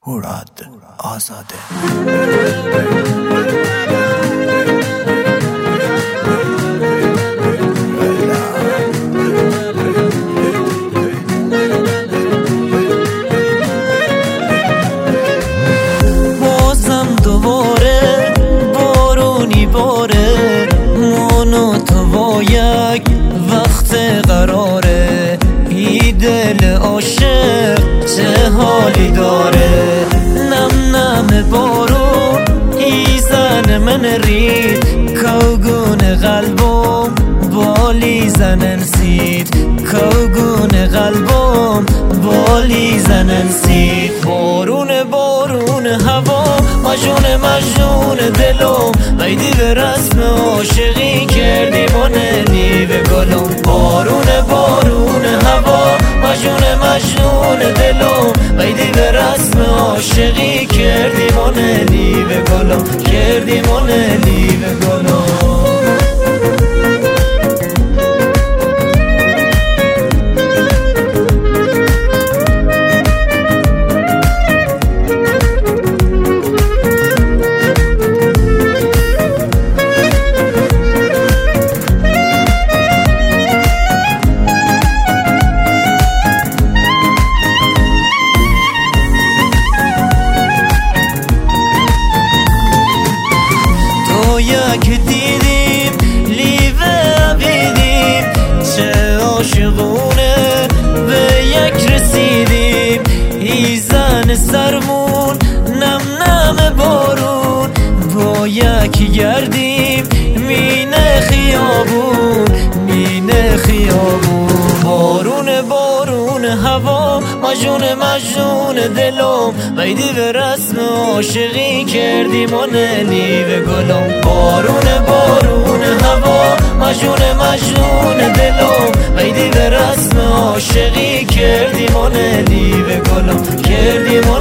هوراد آزاده. بازم دوباره بارونی باره، من و تو با یک وقت قراره. ای دل عاشق چه حالی داره، نم نم بارون ای زن من رید، کوگون قلبم بالی زنن سید، کوگون قلبم بالی زنن سید. بارون بارون هوا مجنون مجنون دلم، ویدی به رسم عاشقی کردی من لیو گلم. بارون بارون هوا مجنون مجنون دلم، ویدی به رسم عاشقی کردی من لیو گلم، کردی من لیو گلم. یک دیدیم لیوه بیدیم، چه عاشقونه به یک رسیدیم. ای زن سرمون نم نم بارون، با یک گردیم مینه خیابون، مینه خیابون. بارون بارون هوا مجنون مجنون دلم، ویدی به رسم عاشقی کردی من لیو گلم. بارون بارون هوا مجنون مجنون دلم، ویدی به رسم عاشقی کردی من لیو گلم، کردی من